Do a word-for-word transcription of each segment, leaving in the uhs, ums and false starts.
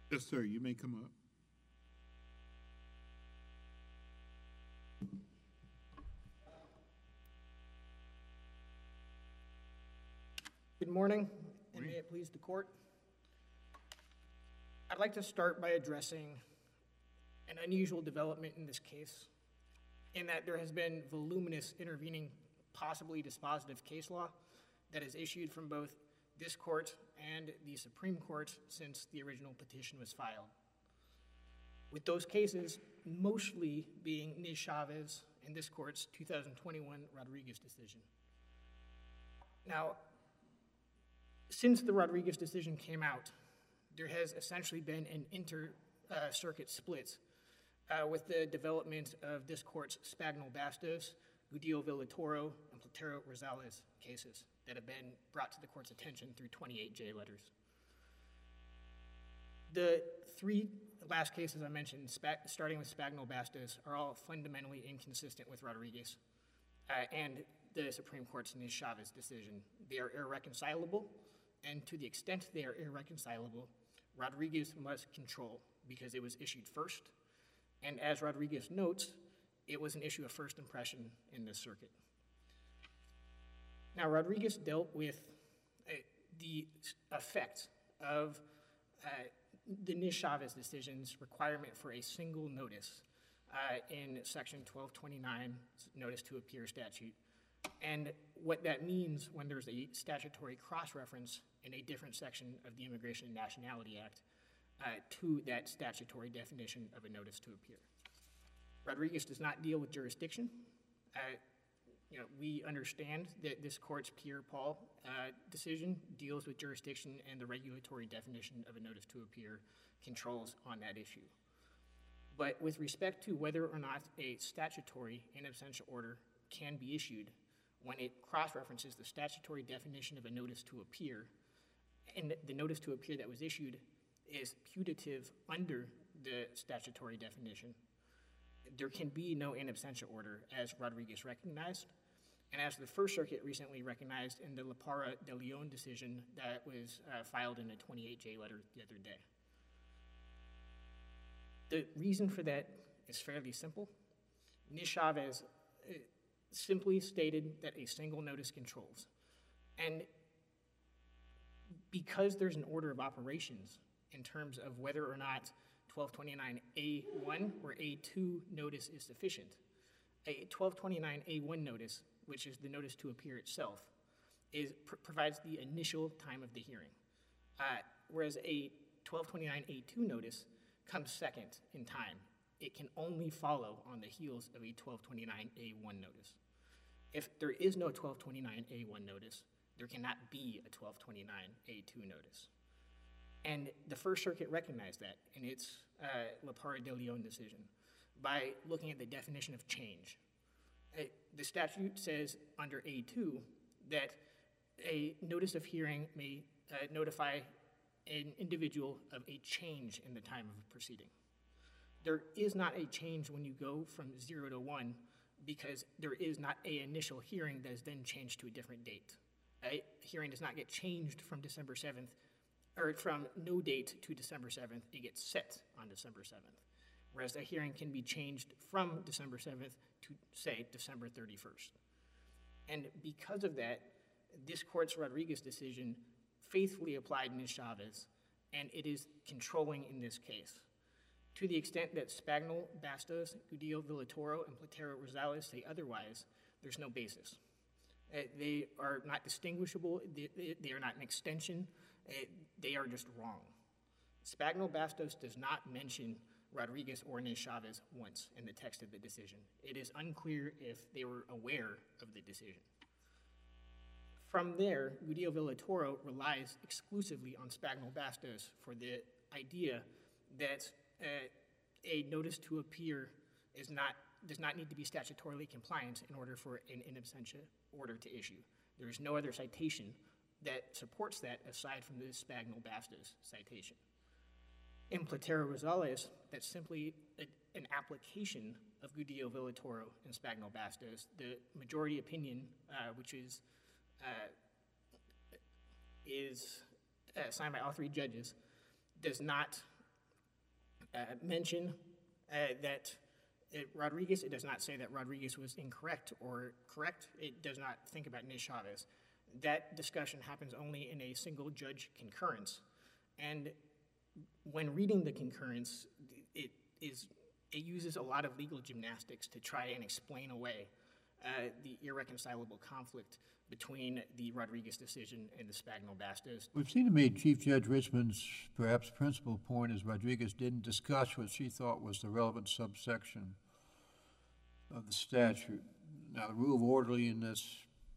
Yes, sir, you may come up. Good morning, and Morning. may it please the court. I'd like to start by addressing an unusual development in this case, in that there has been voluminous intervening, possibly dispositive case law that is issued from both this court and the Supreme Court since the original petition was filed. With those cases mostly being Niz Chavez and this court's two thousand twenty-one Rodriguez decision. Now, since the Rodriguez decision came out, there has essentially been an inter-circuit uh, split uh, with the development of this court's Spagnol-Bastos, Gudillo-Villatoro, and Platero-Rosales cases that have been brought to the court's attention through twenty-eight J letters. The three last cases I mentioned, starting with Spagnol-Bastos, are all fundamentally inconsistent with Rodriguez uh, and the Supreme Court's Niz Chavez decision. They are irreconcilable, and to the extent they are irreconcilable, Rodriguez must control because it was issued first, and as Rodriguez notes, it was an issue of first impression in this circuit. Now, Rodriguez dealt with uh, the effect of uh, the Niz Chavez decision's requirement for a single notice uh, in Section twelve twenty-nine, Notice to Appear statute, and what that means when there's a statutory cross-reference in a different section of the Immigration and Nationality Act uh, to that statutory definition of a notice to appear. Rodriguez does not deal with jurisdiction. Uh, you know, we understand that this court's Pierre-Paul uh, decision deals with jurisdiction, and the regulatory definition of a notice to appear controls on that issue. But with respect to whether or not a statutory in absentia order can be issued, when it cross-references the statutory definition of a notice to appear, and the notice to appear that was issued is putative under the statutory definition, there can be no in absentia order, as Rodriguez recognized, and as the First Circuit recently recognized in the La Parra de Leon decision that was uh, filed in a twenty-eight J letter the other day. The reason for that is fairly simple. Niz Chavez uh, simply stated that a single notice controls. And because there's an order of operations in terms of whether or not twelve twenty-nine A one or A two notice is sufficient, a twelve twenty-nine A one notice, which is the notice to appear itself, is, pr provides the initial time of the hearing, uh, whereas a twelve twenty-nine A two notice comes second in time. It can only follow on the heels of a twelve twenty-nine A one notice. If there is no twelve twenty-nine A one notice, there cannot be a twelve twenty-nine A two notice. And the First Circuit recognized that in its uh, La Parra de Leon decision by looking at the definition of change. Uh, the statute says under A two that a notice of hearing may uh, notify an individual of a change in the time of proceeding. There is not a change when you go from zero to one because there is not an initial hearing that is then changed to a different date. A hearing does not get changed from December seventh, or from no date to December seventh, it gets set on December seventh. Whereas a hearing can be changed from December seventh to, say, December thirty-first. And because of that, this court's Rodriguez decision faithfully applied Niz Chavez, and it is controlling in this case. To the extent that Spagnol, Bastos, Gudillo, Villatoro, and Platero Rosales say otherwise, there's no basis. Uh, they are not distinguishable, they, they are not an extension, uh, they are just wrong. Spagnol, Bastos does not mention Rodriguez or Niz Chavez once in the text of the decision. It is unclear if they were aware of the decision. From there, Gudillo Villatoro relies exclusively on Spagnol Bastos for the idea that uh, a notice to appear is not, does not need to be statutorily compliant in order for an in absentia order to issue. There is no other citation that supports that aside from the Spagnol Bastos citation. In Platero Rosales, that's simply a, an application of Gudillo Villatoro and Spagnol Bastos. The majority opinion, uh, which is Uh, is uh, signed by all three judges, does not uh, mention uh, that it, Rodriguez, it does not say that Rodriguez was incorrect or correct. It does not think about Nis Chavez. That discussion happens only in a single judge concurrence. And when reading the concurrence, it is it uses a lot of legal gymnastics to try and explain away uh, the irreconcilable conflict between the Rodriguez decision and the Spagno-Bastos. It seemed to me Chief Judge Richmond's perhaps principal point is Rodriguez didn't discuss what she thought was the relevant subsection of the statute. Now, the rule of orderliness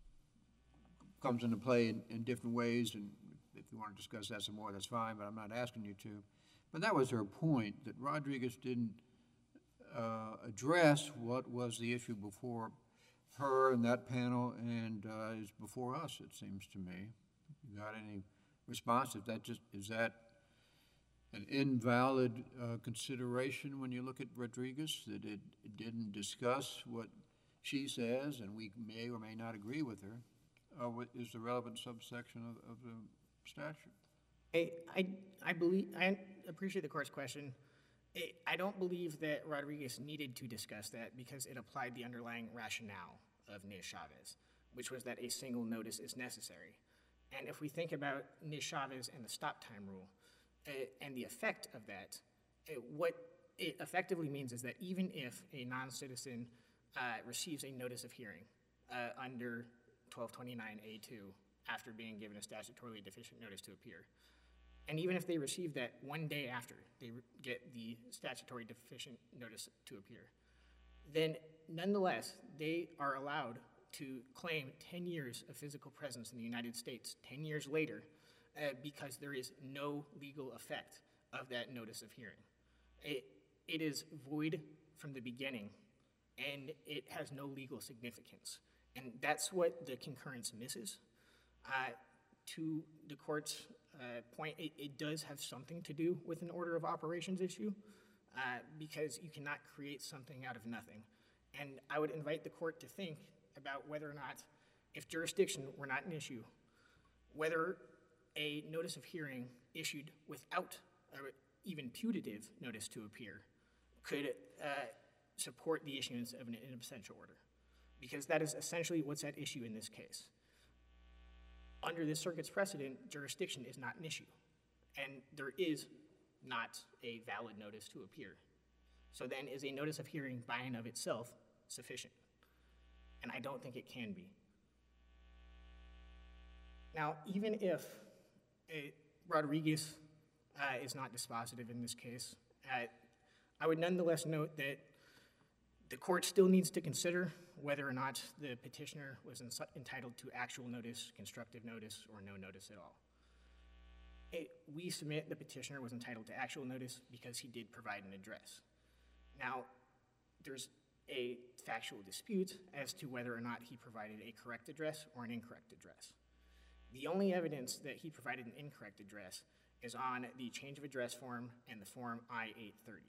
comes into play in, in different ways, and if you want to discuss that some more, that's fine, but I'm not asking you to. But that was her point, that Rodriguez didn't uh, address what was the issue before her and that panel and uh, is before us, it seems to me. You got any response? Is that just, is that an invalid uh, consideration when you look at Rodriguez, that it, it didn't discuss what she says, and we may or may not agree with her, uh, what is the relevant subsection of, of the statute? I, I, I believe, I appreciate the court's question. I, I don't believe that Rodriguez needed to discuss that because it applied the underlying rationale of Nis Chavez, which was that a single notice is necessary. And if we think about Nis Chavez and the stop time rule, uh, and the effect of that, uh, what it effectively means is that even if a non-citizen uh, receives a notice of hearing uh, under twelve twenty-nine A two after being given a statutorily deficient notice to appear, and even if they receive that one day after they get the statutory deficient notice to appear, then nonetheless, they are allowed to claim ten years of physical presence in the United States ten years later uh, because there is no legal effect of that notice of hearing. It, it is void from the beginning, and it has no legal significance. And that's what the concurrence misses. Uh, to the court's uh, point, it, it does have something to do with an order of operations issue uh, because you cannot create something out of nothing. And I would invite the court to think about whether or not, if jurisdiction were not an issue, whether a notice of hearing issued without a even putative notice to appear could uh, support the issuance of an in absentia order, because that is essentially what's at issue in this case. Under this circuit's precedent, jurisdiction is not an issue, and there is not a valid notice to appear. So then, is a notice of hearing by and of itself sufficient? And I don't think it can be. Now, even if a Rodriguez uh, is not dispositive in this case, uh, I would nonetheless note that the court still needs to consider whether or not the petitioner was entitled to actual notice, constructive notice, or no notice at all. It, we submit the petitioner was entitled to actual notice because he did provide an address. Now, there's a factual dispute as to whether or not he provided a correct address or an incorrect address. The only evidence that he provided an incorrect address is on the change of address form and the form I eight thirty.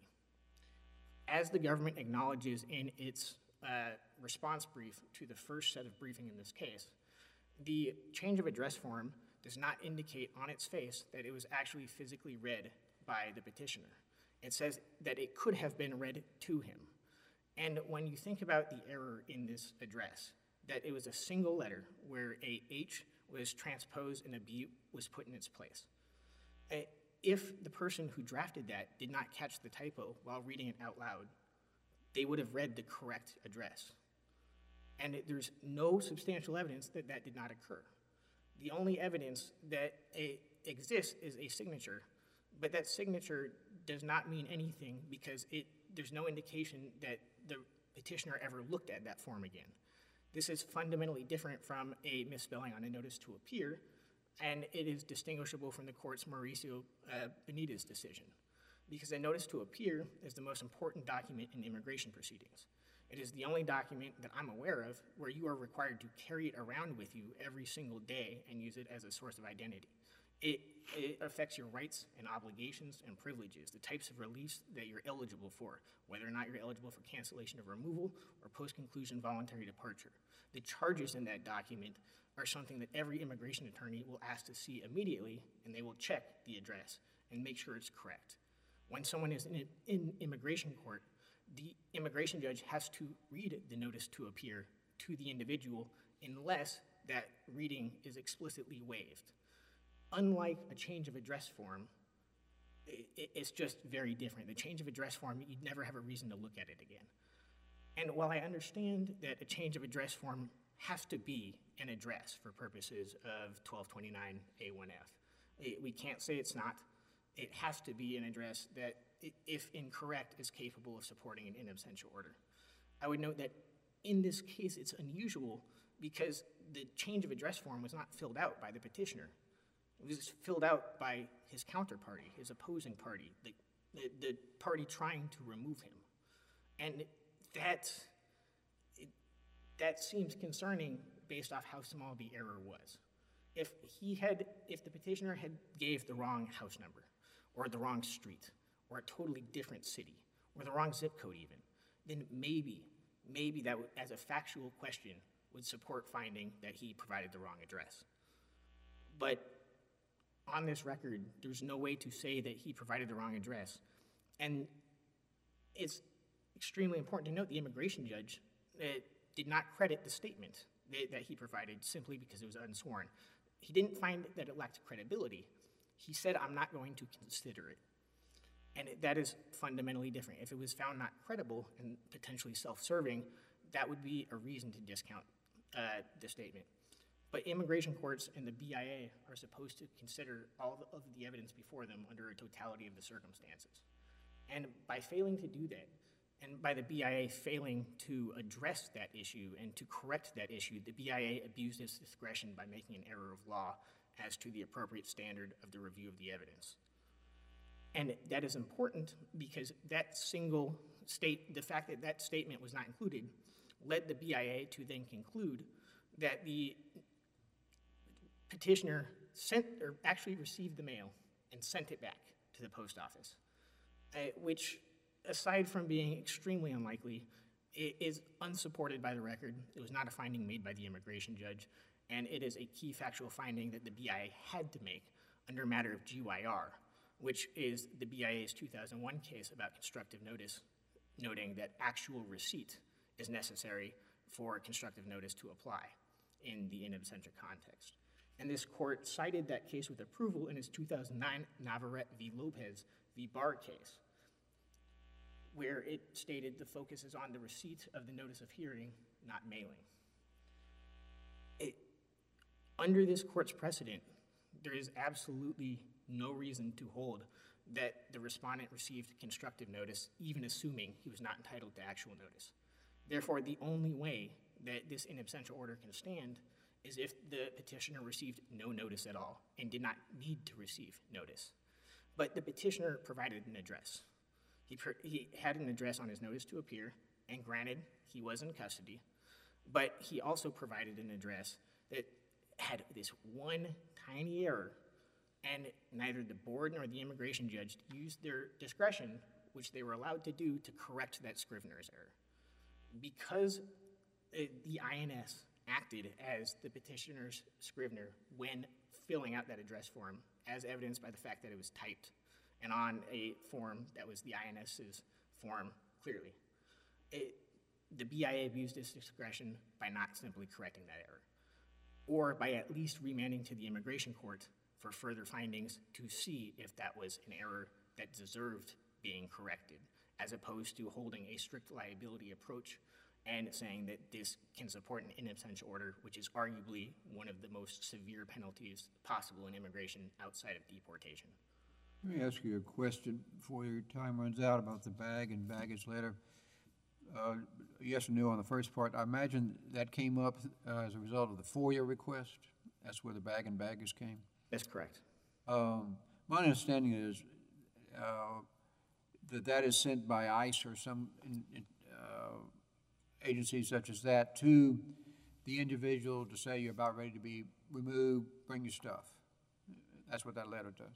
As the government acknowledges in its uh, response brief to the first set of briefing in this case, the change of address form does not indicate on its face that it was actually physically read by the petitioner. It says that it could have been read to him. And when you think about the error in this address, that it was a single letter where a H was transposed and a B was put in its place. Uh, if the person who drafted that did not catch the typo while reading it out loud, they would have read the correct address. And it, there's no substantial evidence that that did not occur. The only evidence that it exists is a signature, but that signature does not mean anything because it, there's no indication that the petitioner ever looked at that form again. This is fundamentally different from a misspelling on a notice to appear, and it is distinguishable from the court's Mauricio uh, Benitez decision, because a notice to appear is the most important document in immigration proceedings. It is the only document that I'm aware of where you are required to carry it around with you every single day and use it as a source of identity. It, it affects your rights and obligations and privileges, the types of reliefs that you're eligible for, whether or not you're eligible for cancellation of removal or post-conclusion voluntary departure. The charges in that document are something that every immigration attorney will ask to see immediately, and they will check the address and make sure it's correct. When someone is in, in immigration court, the immigration judge has to read the notice to appear to the individual unless that reading is explicitly waived. Unlike a change of address form, i- i- it's just very different. The change of address form, you'd never have a reason to look at it again. And while I understand that a change of address form has to be an address for purposes of twelve twenty-nine A one F, i- we can't say it's not. It has to be an address that, i- if incorrect, is capable of supporting an in absentia order. I would note that in this case, it's unusual because the change of address form was not filled out by the petitioner. It was filled out by his counterparty, his opposing party, the, the, the party trying to remove him. And that, it, that seems concerning based off how small the error was. If he had, if the petitioner had gave the wrong house number, or the wrong street, or a totally different city, or the wrong zip code even, then maybe, maybe that would, as a factual question, would support finding that he provided the wrong address. But on this record, there's no way to say that he provided the wrong address. And it's extremely important to note the immigration judge uh, did not credit the statement that, that he provided simply because it was unsworn. He didn't find that it lacked credibility. He said, I'm not going to consider it. And it, that is fundamentally different. If it was found not credible and potentially self-serving, that would be a reason to discount uh, the statement. But immigration courts and the B I A are supposed to consider all of the evidence before them under a totality of the circumstances. And by failing to do that, and by the B I A failing to address that issue and to correct that issue, the B I A abused its discretion by making an error of law as to the appropriate standard of the review of the evidence. And that is important because that single state, the fact that that statement was not included, led the B I A to then conclude that the petitioner sent, or actually received the mail and sent it back to the post office, uh, which, aside from being extremely unlikely, it is unsupported by the record. It was not a finding made by the immigration judge, and it is a key factual finding that the B I A had to make under a matter of G Y R, which is the B I A's two thousand one case about constructive notice, noting that actual receipt is necessary for constructive notice to apply in the in absentia context. And this court cited that case with approval in its two thousand nine Navarrete v. Lopez v. Barr case, where it stated the focus is on the receipt of the notice of hearing, not mailing. It, under this court's precedent, there is absolutely no reason to hold that the respondent received constructive notice, even assuming he was not entitled to actual notice. Therefore, the only way that this in absentia order can stand is if the petitioner received no notice at all and did not need to receive notice. But the petitioner provided an address. He, per, he had an address on his notice to appear, and granted, he was in custody, but he also provided an address that had this one tiny error, and neither the board nor the immigration judge used their discretion, which they were allowed to do, to correct that Scrivener's error. Because it, the I N S acted as the petitioner's Scrivener when filling out that address form, as evidenced by the fact that it was typed and on a form that was the INS's form clearly. It, the B I A abused its discretion by not simply correcting that error, or by at least remanding to the immigration court for further findings to see if that was an error that deserved being corrected, as opposed to holding a strict liability approach and saying that this can support an in absentia order, which is arguably one of the most severe penalties possible in immigration outside of deportation. Let me ask you a question before your time runs out about the bag and baggage letter. Uh, yes or no on the first part. I imagine that came up uh, as a result of the FOIA request. That's where the bag and baggage came? That's correct. Um, my understanding is uh, that that is sent by ICE or some in, in, uh, agency such as that to the individual to say you're about ready to be removed, bring your stuff. That's what that letter does.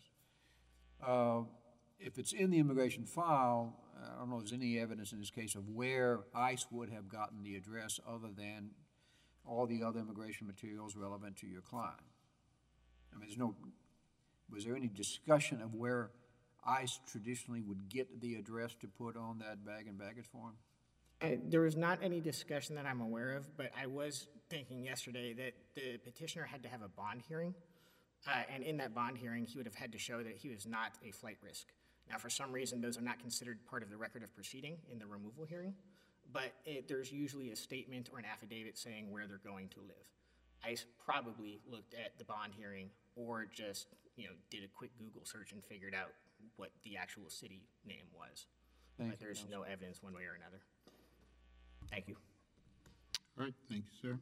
Uh, if it's in the immigration file, I don't know if there's any evidence in this case of where ICE would have gotten the address other than all the other immigration materials relevant to your client. I mean, there's no, was there any discussion of where ICE traditionally would get the address to put on that bag and baggage form? Uh, There was not any discussion that I'm aware of, but I was thinking yesterday that the petitioner had to have a bond hearing. Uh, and in that bond hearing, he would have had to show that he was not a flight risk. Now, for some reason, those are not considered part of the record of proceeding in the removal hearing, but it, there's usually a statement or an affidavit saying where they're going to live. ICE probably looked at the bond hearing or just, you know, did a quick Google search and figured out what the actual city name was. Thank But you, there's no evidence one way or another. Thank you. All right, thank you, sir.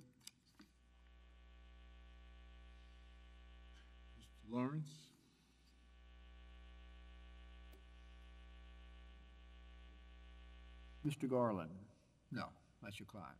Mister Lawrence? Mister Garland? No, that's your client.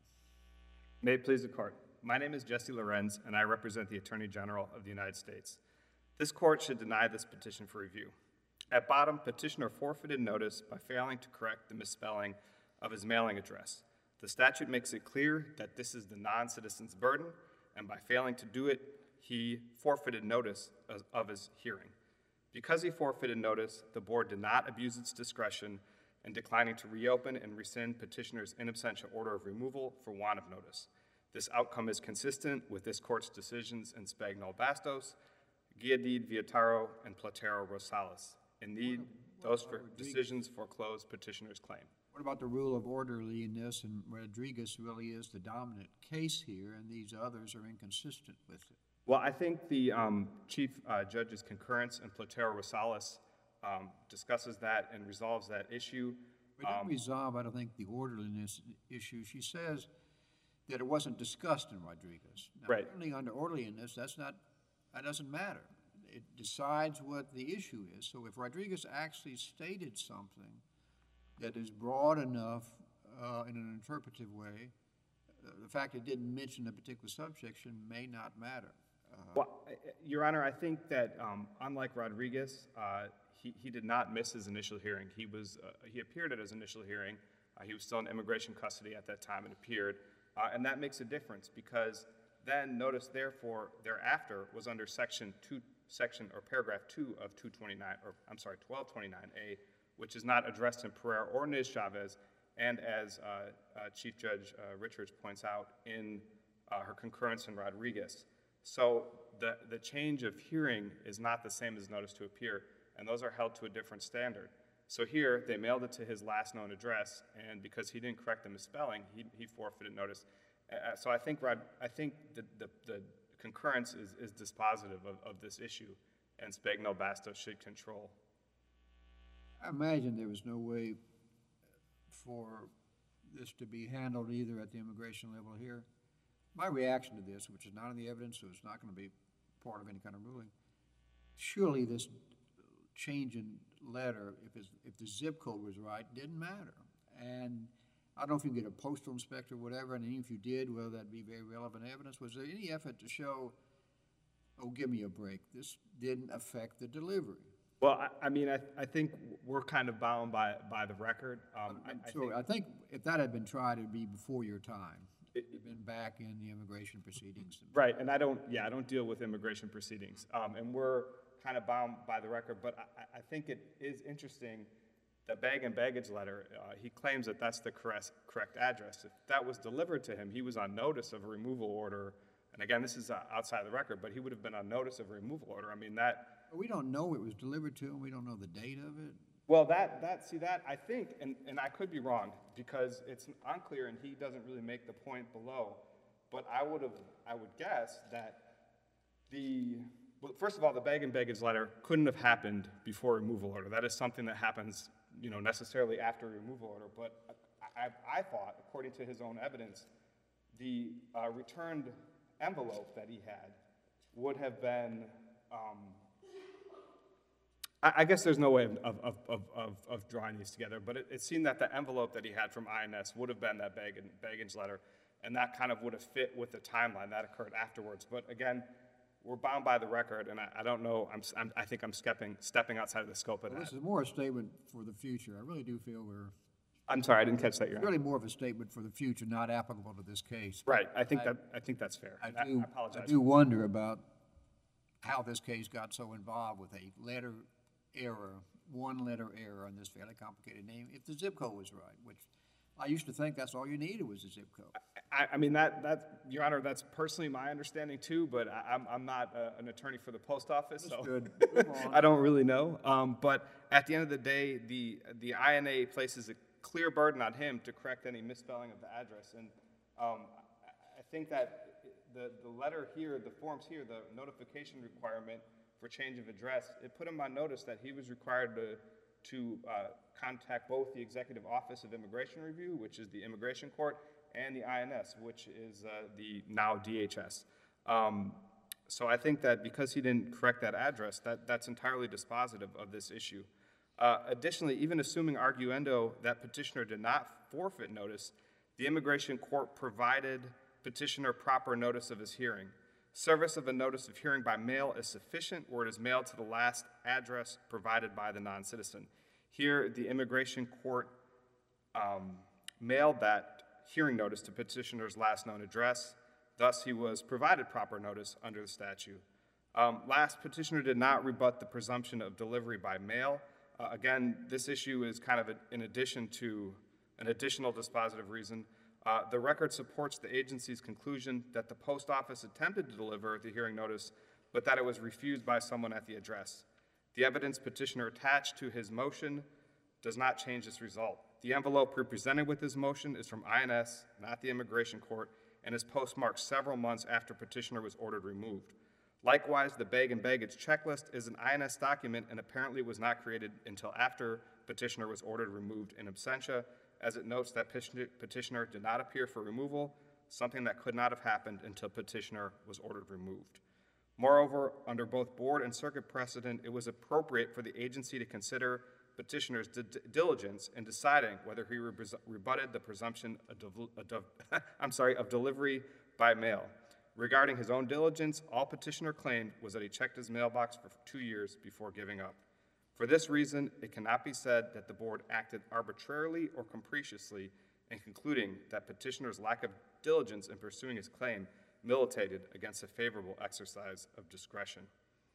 May it please the court. My name is Jesse Lorenz, and I represent the Attorney General of the United States. This court should deny this petition for review. At bottom, petitioner forfeited notice by failing to correct the misspelling of his mailing address. The statute makes it clear that this is the non-citizen's burden, and by failing to do it, he forfeited notice of- of his hearing. Because he forfeited notice, the board did not abuse its discretion in declining to reopen and rescind petitioner's in absentia order of removal for want of notice. This outcome is consistent with this court's decisions in Spagnol-Bastos, Giadid Viataro, and Platero Rosales. Indeed, those for decisions foreclose petitioner's claim. What about the rule of orderliness, and Rodriguez really is the dominant case here, and these others are inconsistent with it? Well, I think the um, Chief uh, Judge's concurrence in Platero Rosales um, discusses that and resolves that issue. We didn't resolve, I don't think, the orderliness issue. She says that it wasn't discussed in Rodriguez. Now, Right. Apparently, under orderliness, that's not, that doesn't matter. It decides what the issue is. So if Rodriguez actually stated something that is broad enough uh, in an interpretive way, uh, the fact it didn't mention a particular subsection may not matter. Uh, Well, I- I- Your Honor, I think that um, unlike Rodriguez, uh, he, he did not miss his initial hearing. He was, uh, he appeared at his initial hearing. Uh, He was still in immigration custody at that time and appeared. Uh, And that makes a difference because then notice therefore thereafter was under section two, section or paragraph two of two twenty-nine, or I'm sorry, twelve twenty-nine A, which is not addressed in Pereira or Niz Chavez, and as uh, uh, Chief Judge uh, Richards points out in uh, her concurrence in Rodriguez. So the, the change of hearing is not the same as notice to appear, and those are held to a different standard. So here, they mailed it to his last known address, and because he didn't correct the misspelling, he, he forfeited notice. Uh, so I think, Rod, I think the, the, the concurrence is, is dispositive of, of this issue, and Spagnol-Bastos should control. I imagine there was no way for this to be handled either at the immigration level here. My reaction to this, which is not in the evidence, so it's not going to be part of any kind of ruling, surely this change in letter, if, it's, if the zip code was right, didn't matter. And I don't know if you can get a postal inspector or whatever, and even if you did, whether that'd be very relevant evidence. Was there any effort to show, oh, give me a break, this didn't affect the delivery? Well, I, I mean, I, I think we're kind of bound by, by the record. Um, I, I So think, I think if that had been tried, it'd be before your time. It'd been back in the immigration proceedings. right, and I don't, yeah, I don't deal with immigration proceedings, um, and we're kind of bound by the record, but I, I think it is interesting, the bag and baggage letter, uh, he claims that that's the correct, correct address. If that was delivered to him, he was on notice of a removal order, and again, this is uh, outside the record, but he would have been on notice of a removal order. I mean, that, But we don't know it was delivered to him, we don't know the date of it. well, that, that, see that, I think, and, and I could be wrong, because it's unclear and he doesn't really make the point below, but I would have, I would guess that the, well, first of all, the bag and baggage letter couldn't have happened before removal order. That is something that happens, you know, necessarily after removal order, but I, I, I thought, according to his own evidence, the uh, returned envelope that he had would have been, um, I, I guess there's no way of, of, of, of, of drawing these together, but it, it seemed that the envelope that he had from I N S would have been that bag and baggage letter, and that kind of would have fit with the timeline that occurred afterwards. But again, we're bound by the record, and I, I don't know, I'm, I'm, I think I'm stepping, stepping outside of the scope of Well, that. this is more a statement for the future. I really do feel we're, I'm sorry, I didn't catch that, Your Honor. really more of a statement for the future, not applicable to this case. Right, I think that, I think that's fair. I I do, I apologize. do wonder about how this case got so involved with a letter error one-letter error on this fairly complicated name if the zip code was right, which I used to think that's all you needed was a zip code. I, I mean, that, that, Your Honor, that's personally my understanding too, but I, I'm, I'm not uh, an attorney for the post office, so Understood. Move on. I don't really know. Um, but at the end of the day, the, the I N A places a clear burden on him to correct any misspelling of the address. And um, I, I think that the, the letter here, the forms here, the notification requirement for change of address, it put him on notice that he was required to, to uh, contact both the Executive Office of Immigration Review, which is the Immigration Court, and the I N S, which is uh, the now D H S. Um, so I think that because he didn't correct that address, that, that's entirely dispositive of this issue. Uh, additionally, even assuming arguendo that petitioner did not forfeit notice, the Immigration Court provided petitioner proper notice of his hearing. Service of a notice of hearing by mail is sufficient where it is mailed to the last address provided by the non-citizen. Here, the Immigration Court um, mailed that hearing notice to petitioner's last known address. Thus, he was provided proper notice under the statute. Um, last, petitioner did not rebut the presumption of delivery by mail. Uh, again, this issue is kind of a, in addition to an additional dispositive reason. Uh, the record supports the agency's conclusion that the post office attempted to deliver the hearing notice, but that it was refused by someone at the address. The evidence petitioner attached to his motion does not change this result. The envelope represented with his motion is from I N S, not the Immigration Court, and is postmarked several months after petitioner was ordered removed. Likewise, the bag and baggage checklist is an I N S document and apparently was not created until after petitioner was ordered removed in absentia, as it notes that petitioner did not appear for removal, something that could not have happened until petitioner was ordered removed. Moreover, under both board and circuit precedent, it was appropriate for the agency to consider petitioner's diligence in deciding whether he rebutted the presumption of, del I'm sorry, of delivery by mail. Regarding his own diligence, all petitioner claimed was that he checked his mailbox for two years before giving up. For this reason, it cannot be said that the board acted arbitrarily or capriciously in concluding that petitioner's lack of diligence in pursuing his claim militated against a favorable exercise of discretion.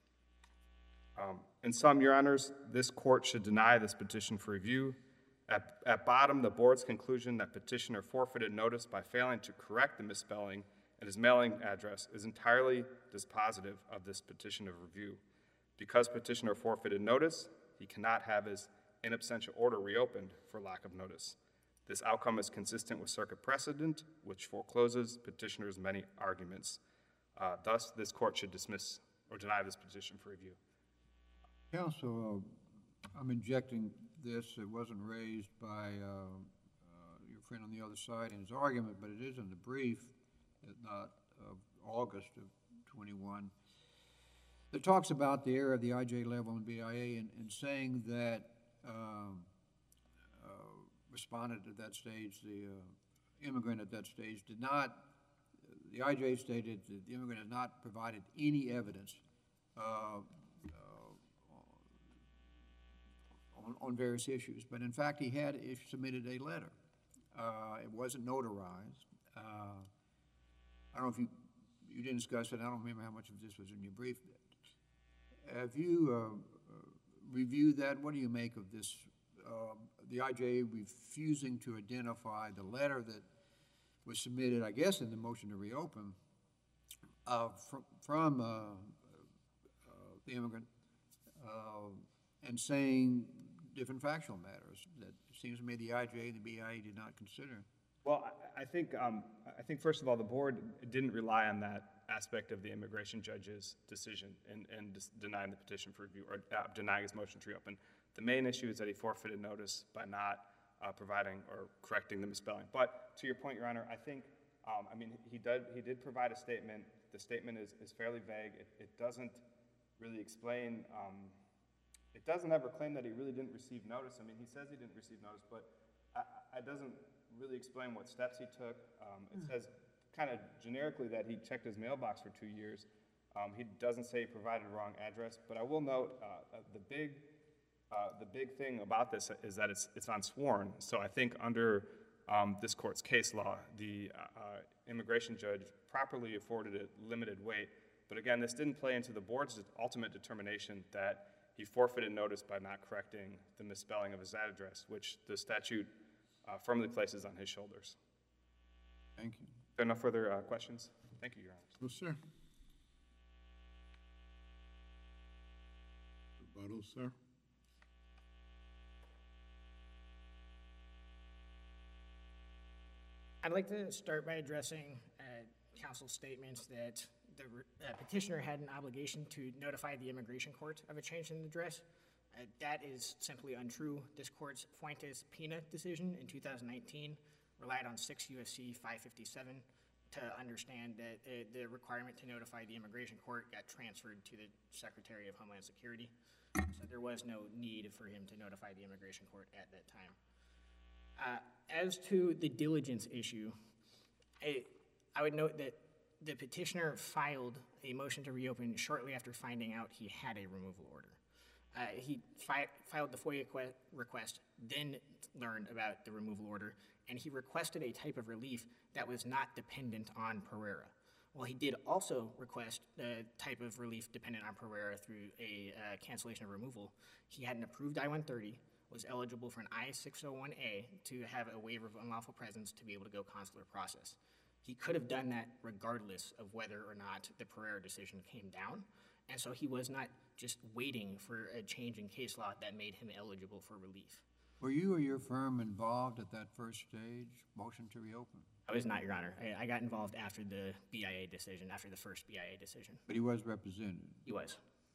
Um, in sum, Your Honors, this court should deny this petition for review. At, at bottom, the board's conclusion that petitioner forfeited notice by failing to correct the misspelling at his mailing address is entirely dispositive of this petition of review. Because petitioner forfeited notice, he cannot have his in absentia order reopened for lack of notice. This outcome is consistent with circuit precedent, which forecloses petitioner's many arguments. Uh, thus, this court should dismiss or deny this petition for review. Counsel, uh, I'm injecting this. It wasn't raised by uh, uh, your friend on the other side in his argument, but it is in the brief, if not of August of twenty-one. It talks about the error of the I J level and B I A in, in saying that um, uh, respondent at that stage, the uh, immigrant at that stage, did not, the I J stated that the immigrant had not provided any evidence uh, uh, on, on various issues. But in fact, he had submitted a letter. Uh, it wasn't notarized. Uh, I don't know if you, you didn't discuss it. I don't remember how much of this was in your brief. Have you uh, uh, reviewed that? What do you make of this, uh, the I J refusing to identify the letter that was submitted, I guess, in the motion to reopen uh, from, from uh, uh, the immigrant uh, and saying different factual matters that it seems to me the I J and the B I A did not consider? Well, I, I think um, I think first of all, the board didn't rely on that aspect of the immigration judge's decision in, in denying the petition for review or uh, denying his motion to reopen. The main issue is that he forfeited notice by not uh, providing or correcting the misspelling. But to your point, Your Honor, I think, um, I mean, he did, he did provide a statement. The statement is, is fairly vague. It, it doesn't really explain, um, it doesn't ever claim that he really didn't receive notice. I mean, he says he didn't receive notice, but it doesn't really explain what steps he took. Um, it says kind of generically that he checked his mailbox for two years. Um, he doesn't say he provided a wrong address, but I will note uh, the big uh, the big thing about this is that it's it's unsworn. So I think under um, this court's case law, the uh, immigration judge properly afforded it limited weight. But again, this didn't play into the board's ultimate determination that he forfeited notice by not correcting the misspelling of his address, which the statute uh, firmly places on his shoulders. Thank you. There are no further uh, questions? Thank you, Your Honor. No, sir. Rebuttal, sir. I'd like to start by addressing uh, counsel's statements that the uh, petitioner had an obligation to notify the immigration court of a change in address. Uh, that is simply untrue. This court's Fuentes-Pina decision in two thousand nineteen relied on six U S C five fifty-seven to understand that uh, the requirement to notify the immigration court got transferred to the Secretary of Homeland Security. So there was no need for him to notify the immigration court at that time. Uh, as to the diligence issue, I, I would note that the petitioner filed a motion to reopen shortly after finding out he had a removal order. Uh, he fi filed the FOIA request, then learned about the removal order, and he requested a type of relief that was not dependent on Pereira. Well, he did also request the type of relief dependent on Pereira through a uh, cancellation of removal. He had an approved I one thirty, was eligible for an I six oh one A to have a waiver of unlawful presence to be able to go consular process. He could have done that regardless of whether or not the Pereira decision came down, and so he was not just waiting for a change in case law that made him eligible for relief. Were you or your firm involved at that first stage, motion to reopen? I was not, Your Honor. I, I got involved after the B I A decision, after the first B I A decision. But he was represented. He was.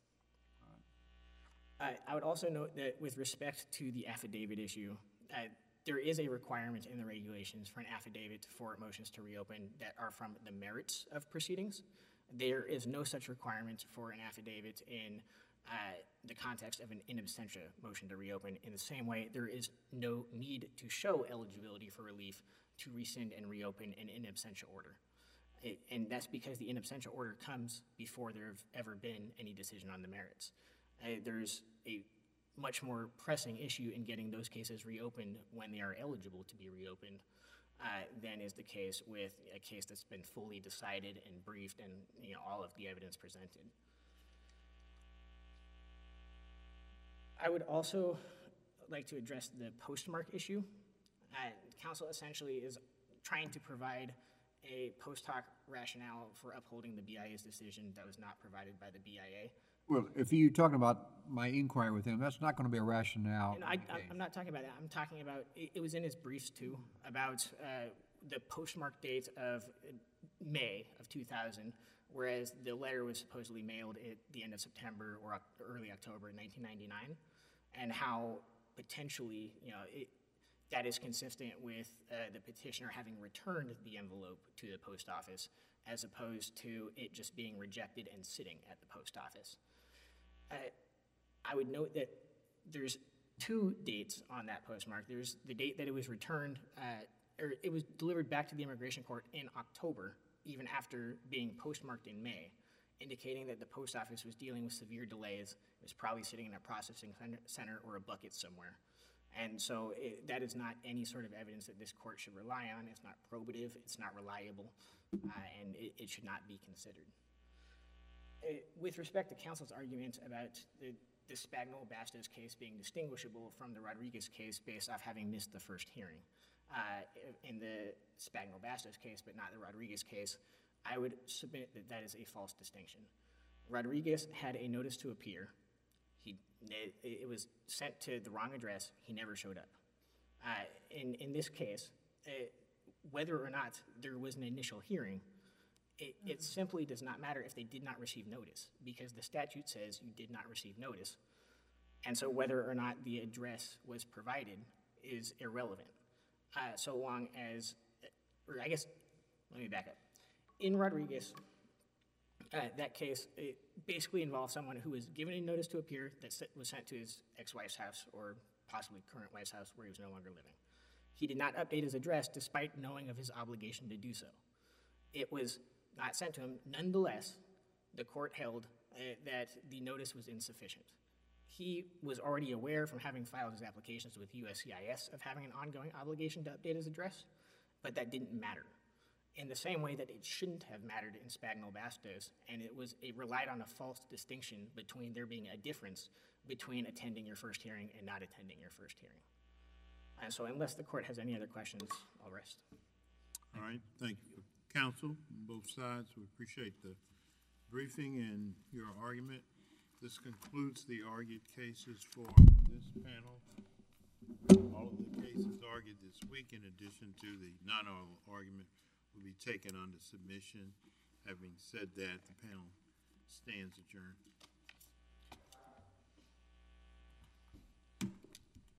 Uh, I would also note that with respect to the affidavit issue, uh, there is a requirement in the regulations for an affidavit for motions to reopen that are from the merits of proceedings. There is no such requirement for an affidavit in uh, the context of an in absentia motion to reopen. In the same way, there is no need to show eligibility for relief to rescind and reopen an in absentia order. It, and that's because the in absentia order comes before there have ever been any decision on the merits. Uh, there's a much more pressing issue in getting those cases reopened when they are eligible to be reopened uh, than is the case with a case that's been fully decided and briefed and, you know, all of the evidence presented. I would also like to address the postmark issue. Uh, counsel essentially is trying to provide a post hoc rationale for upholding the B I A's decision that was not provided by the B I A. Well, if you're talking about my inquiry with him, that's not going to be a rationale. And I, I, I'm not talking about that. I'm talking about, it, it was in his briefs too, about uh, the postmark date of May of two thousand, whereas the letter was supposedly mailed at the end of September or early October nineteen ninety-nine, and how potentially, you know, it, that is consistent with uh, the petitioner having returned the envelope to the post office, as opposed to it just being rejected and sitting at the post office. Uh, I would note that there's two dates on that postmark. There's the date that it was returned, uh, or it was delivered back to the immigration court in October, even after being postmarked in May, indicating that the post office was dealing with severe delays. It was probably sitting in a processing center or a bucket somewhere. And so it, that is not any sort of evidence that this court should rely on. It's not probative, it's not reliable, uh, and it, it should not be considered. Uh, with respect to counsel's argument about the, the Spagnol-Bastos case being distinguishable from the Rodriguez case based off having missed the first hearing, uh, in the Spagnol-Bastos case, but not the Rodriguez case, I would submit that that is a false distinction. Rodriguez had a notice to appear. He, it, it was sent to the wrong address. He never showed up. Uh, in, in this case, uh, whether or not there was an initial hearing, it, it simply does not matter if they did not receive notice, because the statute says you did not receive notice. And so whether or not the address was provided is irrelevant, uh, so long as, or I guess, let me back up. In Rodriguez, Uh, that case, it basically involves someone who was given a notice to appear that was sent to his ex-wife's house, or possibly current wife's house, where he was no longer living. He did not update his address despite knowing of his obligation to do so. It was not sent to him. Nonetheless, the court held uh, that the notice was insufficient. He was already aware from having filed his applications with U S C I S of having an ongoing obligation to update his address, but that didn't matter. In the same way that it shouldn't have mattered in Spagnol-Bastos, and it was it relied on a false distinction between there being a difference between attending your first hearing and not attending your first hearing. And so unless the court has any other questions, I'll rest. All right, thank you. Counsel, on both sides, we appreciate the briefing and your argument. This concludes the argued cases for this panel. All of the cases argued this week, in addition to the non-oral argument, will be taken under submission. Having said that, the panel stands adjourned.